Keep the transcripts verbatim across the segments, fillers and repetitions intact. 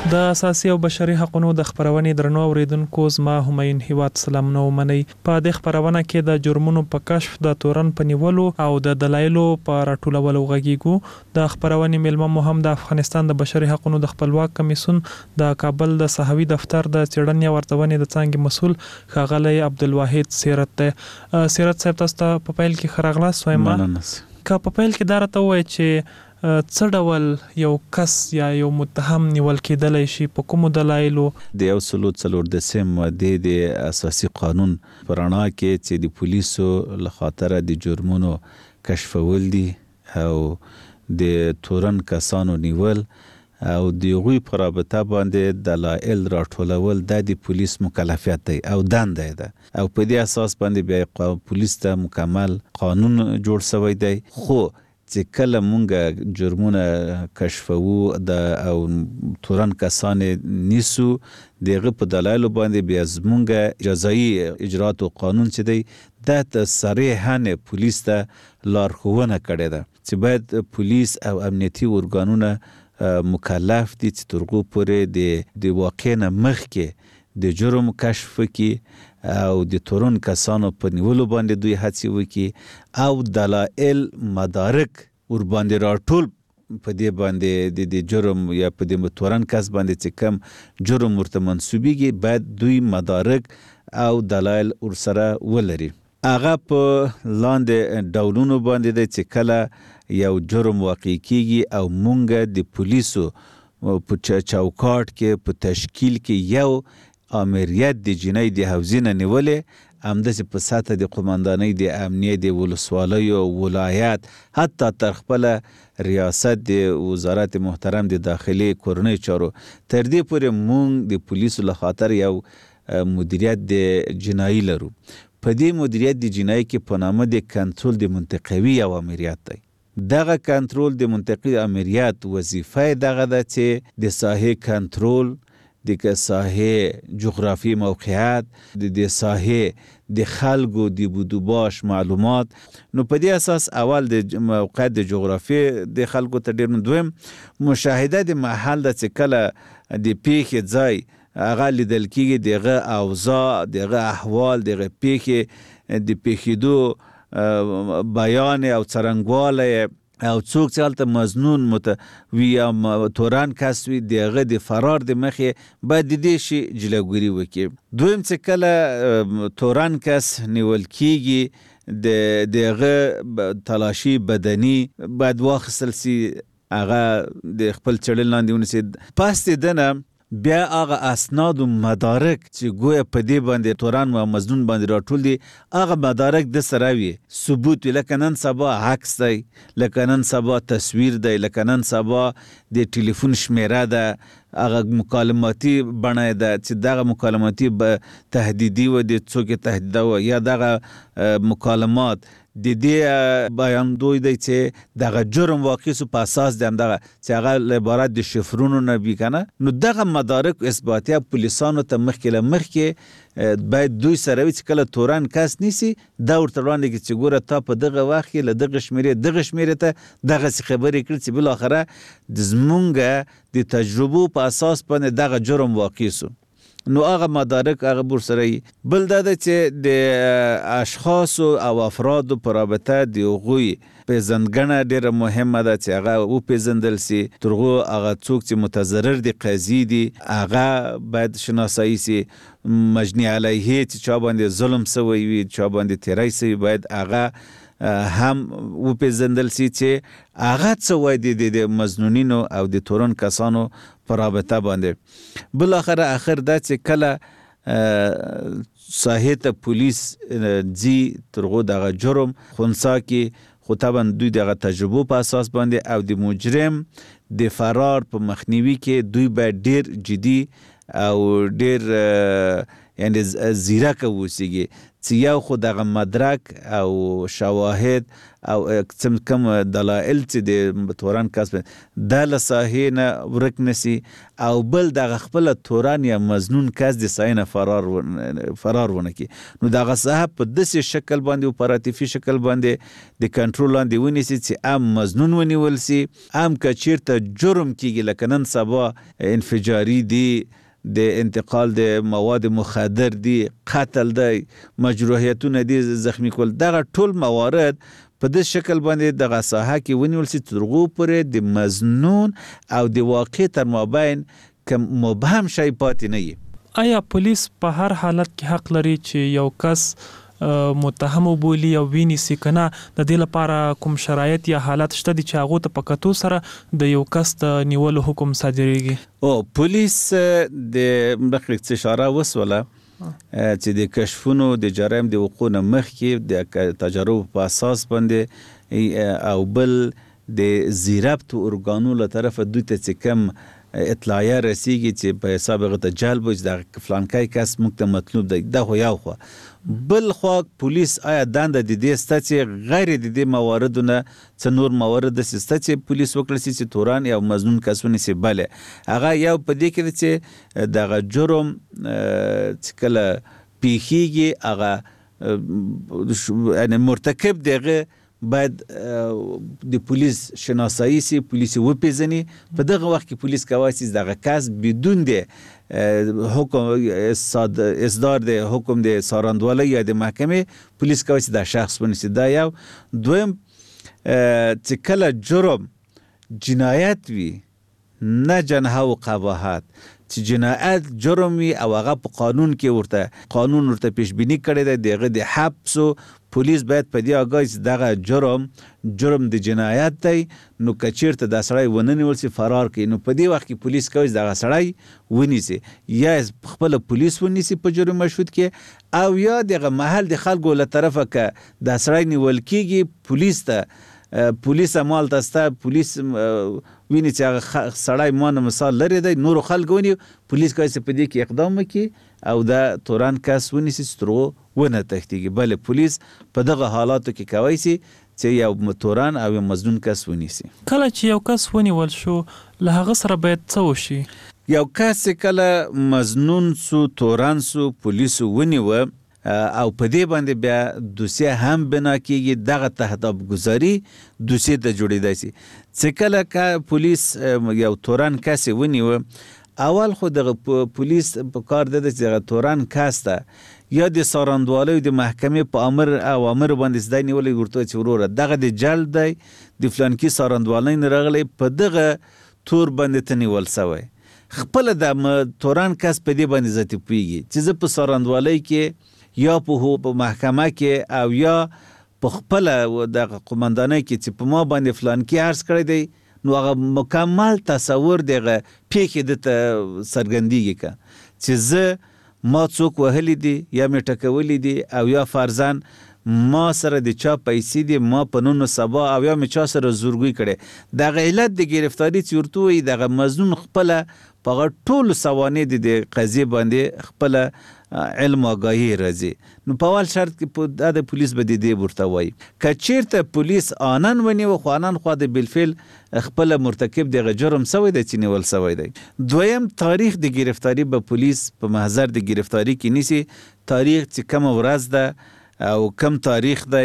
د اساسي او بشري حقوقو د خبرونې درنو اوریدونکو زما همایون هیواد سلام نو منی په د خبرونه کې د جرمونو په کشف د تورن په نیولو او د دلایلو په راټولولو غږیږو د خبرونې ملما مهم د افغانستان د بشري حقوقو د خپلواک کمیسیون د کابل د صحوي دفتر د چړنې ورتونې د څنګه مسول ښاغلی عبدالواحد سیرت ته سیرت صاحب تاسو ته په پیل کې خراغلا سویما که په پیل کې دا راته وایي چې څه ډول یو کس یا یو متهم نیول کېدلی شي په کومو دلایلو د یو سلو څلور دسم مادې د اساسي قانون په رڼا کې چې د پولیسو له خاطره د جرمونو کشفول دي او د تورن کسانو نیول او د هغوی په رابطه باندې دلایل راټولول د د پولیس مکلفیت دی او دنده ده او په دې اساس باندې بیا پولیس ته مکمل قانون جوړ شوی دی. خو چې کله مونږ جرمونه کشفوو د او تورن کسان نیسو دغه په دلایل باندې بیا زمونږ جزایي اجرات او قانون چې دی د صریحاً پولیس ته لارښوونه کړې ده چې باید پولیس او امنیتي ارګانونه مکلف دي چې ترغو پورې د د واقع نه مخکې د جرم کشف وکړي او د تورن کسانو په نیولو باندې دوی هڅې وکړي او دلایل مدارک ور باندې راټول په دې باندې د جرم یا په د تورن کس باندې چې کم جرم ورته منسوبېږي باید دوی مدارک او دلایل ور سره ولري. هغه په لاندې ډولونو باندې دی چې کله یو جرم واقع کیږي او مونږ د پولیسو په چوکاټ کې په تشکیل کې یو امریت د جنۍ د حوزې نه نیولې همداسې په سطح د قماندانۍ د امنیت د ولسوالیو ولایت حتی تر خپله ریاست د وزارت محترم د داخلي کورنۍ چارو تر دې پورې مونږ د پولیسو له خاطر یو مدیریت د جنایي لرو. په دې مدیریت د جنایي کې په نامه د کنټرول د منطقوي یو امریت دی. دغه کنټرول د منطقي امریت وظیفه دغه ده چې د ساحې کنټرول د ساحې جغرافي موقعیت د ساحې د خلکو د بودوباش معلومات نو په دې اساس اول د موقعیت د جغرافي د خلکو ته ډیر دویم مشاهده د محل د چې کله د پیښې ځای هغه لیدل کېږي دغه اوضاع دغه احوال دغه پیښې د پیښېدو بیان او څرنګوالی او څوک چې هلته مظنون متوي یا تورن کس وي دغه د فرار د مخې باید د دې شي جلوګیري وکړي. دویم چې کله تورن کس نیول کېږي د دغه تلاشي بدني باید واخیستل سي هغه د خپل چړل لاندې ونیسي. پس د دنه بیا هغه اسناد و مدارک چې ګویا په دې باندې تورن و مظنون باندې راټول دي هغه مدارک د سره وي ثبوت وي لکه نن سبا عکس دی لکه نن سبا تصویر دی لکه نن سبا د ټلیفون شمیره ده هغه مکالماتي بڼه ده چې دغه مکالماتي تهدیدي و د څوک تهدیده و یا دغه مکالمات د دې بیان دوی دی چې دغه جرم واقع سو په اساس د همدغه چې هغه عبارت د شفرونو نه وي کنه نو دغه مدارک اثباتیه پولیسانو ته مخکې له مخکې باید دوی سره وي چې کله تورن کس نیسي دا ورته وړاندې کړي چې ګوره تا په دغه وخت کې له دغه شمېرې دغه شمېرې ته دغسې خبرې کړي چې بالاخره د زمونږ د تجربو په اساس باندې دغه جرم واقع سو نو هغه مدارک هغه بور سره بل دا ده چې د اشخاص او افراد په رابطه د هغوی پیژندګڼه ډیره مهمه ده چې هغه وپیژندل سي ترغو هغه څوک چې متضرر دي قاضي دي هغه باید شناسایی سي مجني علیه چې چا باندې ظلم سوی وي چا باندې تیری سوی باید هغه هم وپیژندل سي چې هغه څه وایي د مظنونینو او د تورن کسانو په رابطه باندې. بل اخر اخر دا چې کله ساحې ته پولیس ځي ترغو دغه جرم خونسا کې خو طبعا دوی دغه تجربو په اساس باندې او د مجرم د فرار په مخنیوي کې دوی باید ډیر جدي او ډیر یعنی زیرک اوسیږي چې یو خو دغه مدرک او شواهد او کم دلایل چې د تورن کس د له ساحې نه ورک نسی او بل دغه خپل تورن یا مظنون کس د ساحې نه فرار فرار ونه کی نو دغه صاحب په داسې شکل باندې اپراتیفي شکل باندې د کنټرول لاندې ونیسي چې ام مظنون ونیول سي ام که چیرته جرم کیږي لکه نن سبا انفجاری دی د انتقال د مواد مخدر دی قتل دی مجروحیتونه دی زخمی کول دغه ټول موارد په دې شکل باندې دغه ساحه کې ونیول سي تر هغو پورې د مظنون او د واقع تر مابین کوم مبهم شی پاتې نه وي. آیا پولیس په هر حالت کې حق لري چې یو کس متهم وبولي او ویني کنه د دې لپاره کوم شرایط یا حالات شته دي چې هغه ته په کتو سره د یو کس د نیولو حکم صادریږي؟ او پولیس د مخکې اشاره وسوله چې د کشفونو د جرایم د وقوع نه مخکې د تجربو په اساس باندې او بل د زیربط ارګانو له طرفه دوی ته چې کم اطلاعیه رسیږي چې په حساب غته جلب وځ د فلانکای کس موږ ته مطلوب دی دا خو یو خو بل خو پولیس آیا دنده د دې سته چې غیر د دې مواردونه څه نور موارد سته چې پولیس وکړي چې توران یا مظنون کسونه سي بل هغه یو په دې کې چې دغه جرم چې کله پیخیږي هغه یعنی مرتکب دغه باید د پولیس شناسایی سي پولیس وپیژني په دغه وخت کې پولیس کوي چې دغه کس بدون د حکم اصدار د حکم د سارندوالۍ یا د محکمې پولیس کوي چې دا شخص ونیسي دا یو دویم چې کله جرم جنایت وي نه جنحه و قباحت چې جنایت جرم وي او هغه په قانون کې ورته قانون ورته پیش بینی کړی دی دغه د حبس پولیس باید په دې آگاه چې دغه جرم جرم د جنایت دی نو که چیرته دا سړی ونه نیول سي فرار کوي نو په دې وخت کې پولیس کوي دغه سړی ونیسي یا خپل پولیس ونیسي په جرم مشهود کې او یا دغه محل د خلکو له طرفه که دا سړی نیول کیږي پولیس ته پولیس مال تاسته پولیس ویني چې هغه سړی مان مثال لري دی نور خلک ونی پولیس کوي چې په دې کې اقدام وکړي او دا توران کس ونیسي سترو ونه تختیږي بل پولیس په دغه حالاتو کې کوي چې یو توران او یو مظنون کس ونیسي. کله چې یو کس ونیول شو له هغه سره باید څه وشي؟ یو کس کله مظنون سو توران سو پولیس ونیوه او په دې باندې بیا دوسیه هم بنا کیږي دغه تهداب گذاری دوسیه د جوړیدای شي چې کله کا پولیس یو توران کس ونیوه اول خو د پولیس په کار د دغه توران کس ته یا د سارندوالۍ د محکمې په امر او امر باندې زده نیولې ورته چې وروره دغه د جلد دی د فلانکی سارندوالۍ نه راغلی په دغه تور باندې ته نیول سوی خپل د توران کس په دې باندې ذاتي پوهیږي چې زه په سارندوالۍ کې یا په محکمه کې او یا په خپل د قومندانۍ کې چې په ما باندې فلانکی عرض کړی دی نو هغه مکمل تصور دغه پیښې د څرګندېږي که چې زه ما څوک وهلی دي یا مې ټکولی دي او یا فرضاً ما سره د چا پیسې دي ما په نن سبا او یا مې چا سره زورګوی کړی دغه علت د گرفتاری چې ورته وایي دغه مظنون خپله په هغه ټولو سوانح د قضیې باندې خپله علم آگاهی راځي نو په اول شرط کې د پولیس به د دې ورته وایي که چیرته پولیس آنن ونیوه خو آنن خوا د بالفعل خپل مرتکب دغه جرم سوی دی چې نیول سوی دی. دویم تاریخ د گرفتاری به پولیس په محضر د گرفتاری کې نیسي تاریخ چې کوم ورځ ده او کم تاریخ دی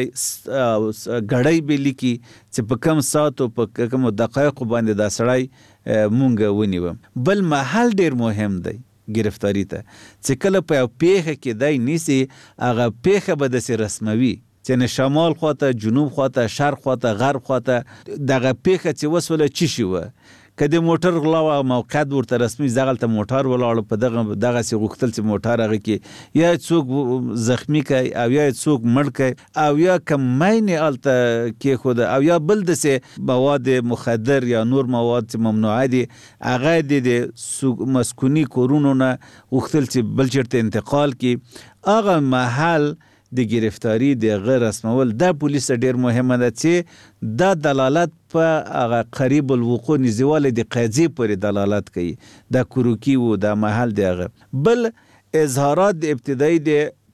غړی به لیکي چې په کم ساعت او په کم دقایق باندې دا سړی مونږ ونیوم. بل محل ډیر مهم دی گرفتاری ته چې کله په یو پیښه کې دی نیسي هغه پیښه به داسې رسموي چې نه شمال خواته جنوب خواته شرق خواته غرب خواته دغه پیښه چې وسوله چی شي وه که د موټر غلا او موقعیت ورته رسمي دغلته موټر ولاړ په دغه دغسې غوښتل چې موټر هغه کې یا څوک زخمی کوي او یا څوک مړ کوي او یا که مینې هلته کېښوده او یا بل داسې مواد مخدر یا نور مواد چې ممنوعه دي هغه د مسکوني کورونو نه غوښتل چې بل چېرته انتقال کړي هغه محل د گرفتاری د غیر رسمول د پولیس ډیر مهمه ده چې دا دلالت په هغه قریب الوقوع نزدېوالی د قضیې پورې دلالت کوي د کروکی و د محل د هغه. بل اظهارات د ابتدایي د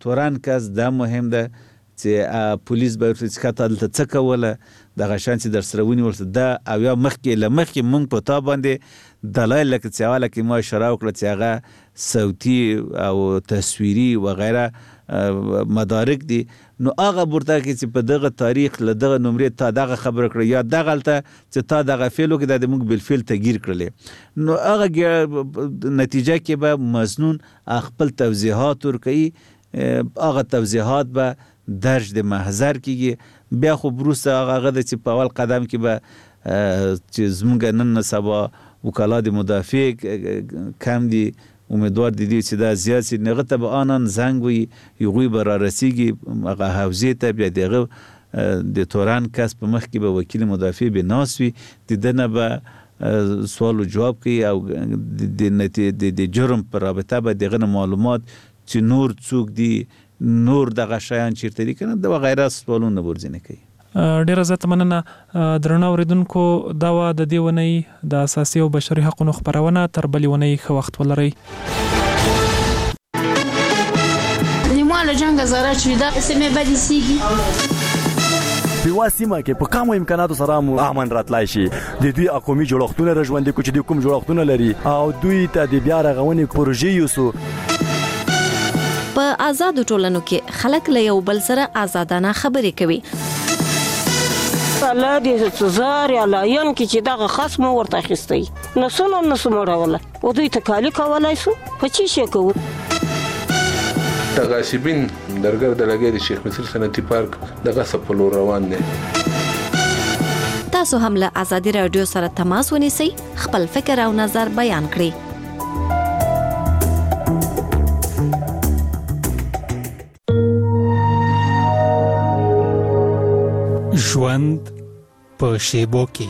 تورن کس دا مهم ده چې پولیس به ورته چې کاته دلته څه کوله دغه شان چې در سره ونیول شو دا او یا مخکې له مخکې مونږ په تا باندې دلایل لکه چې اوله کې ما اشاره وکړه چې هغه صوتي او تصویري وغیره مدارک دي نو هغه ورته کې چې په دغه تاریخ له دغه نمرې تا دغه خبره کړه یا دغه هلته چې تا دغه فعل وکړه د موږ بالفعل تغییر کړلې نو هغه نتیجه کې به مظنون خپل توضیحات ورکوي هغه توضیحات به درج د محضر کېږي بیا خو وروسته هغه ده چې په اول قدم کې به چې زموږ نن سبا وکلا د مدافع کم دي امیدوار دي چې دا زیات شي هغه ته به آنان زنګ وي هغوی به رارسیږي هغه حوزې ته بیا دغه د تورن کس په مخ کې به وکیل مدافع به ناست وي د ده نه به سوال و جواب کوي او د جرم په رابطه به دغه معلومات چې نور څوک دي نور دغه شیان چیرته دي کنه د وغیره سوالونه ورځنه کوي. ډیره زیاته مننه درنو اوریدونکو دا و د دې ونی د اساسي او بشري حقوقو خبرونه تر بلې ونی ښه وخت ولرئ. نیماله جنګ زاره چې دا سمې بدې سیږي په واسمه کې په کومو امکاناتو سره مو امن راتلای شي د دوی اقومي جوړښتونه رژوندې کو چې د کوم جوړښتونه لري او دوی ته د بیا رغونې پروژې یوسو. په آزادو ټولنو کې خلک له یو بل سره آزادانه خبرې کوي. الله دې سزار یا لاین کې چې دغه خصم ورته اخیستی نسونه نسو مړوله او دوی تکالی کولای سو په چی شي کوو. تغاسبین درګر د لګې د شیخ مصر صنعتي پارک دغه سپلو روان دي. تاسو هم له آزادي رادیو سره تماس ونیسئ خپل فکر او نظر بیان کړئ. ژوند په شیبو کې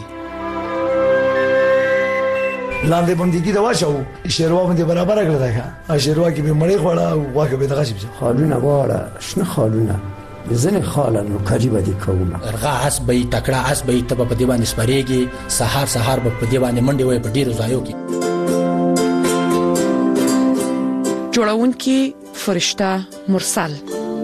لاندې بندګي دا واچو شیروا باندې برابر کړل دا شیروا کې به مړې خوړه او واکه به دغه شي خالونه واړه شنه خالونه ځنه خالن کاری باندې کوم ارغا اس به تکړه اس به ته په دی باندې سپریږي سحر سحر په دی باندې منډي وي په ډیرو ځایو کې جوړون کې فرشتہ مرسل.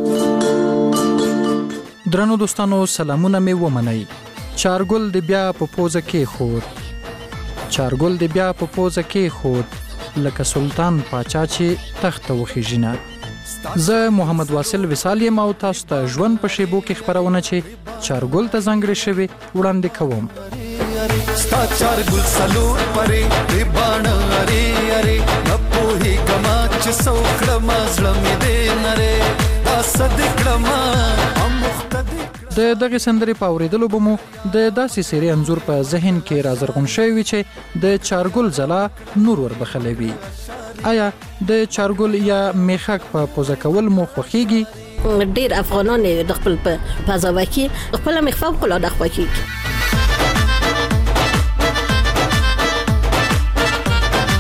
درنو دوستانو سلامونه مې ومنئ. چارګل د بیا په پوزه کې خور چارګل د بیا په پوزه کې خور لکه سلطان پاچا چې تخت وخیژنه. زه محمد واصل وصال یم او تاسو ته ژوند په شیبو کې خبرونه چې چارګل ته ځانګړې شوی وړاندې کوم. ستا چارګل سلور پرې دی باڼه اره اره نپوهی کما چې څوکړه ما زړه مې دی نره دا صدقړه ما د دغه سندرې په اوریدلو به مو د داسې سری انزور په ذهن کې رازرغون شوی چې د چارګل ځلا نور ور بخلوي. آیا د چارګل یا میخک په پوزه کول مو خوښیږي؟ ډیر افغانان د خپل په پزاوه کې خپل مخ فوق العاده خوښیږي.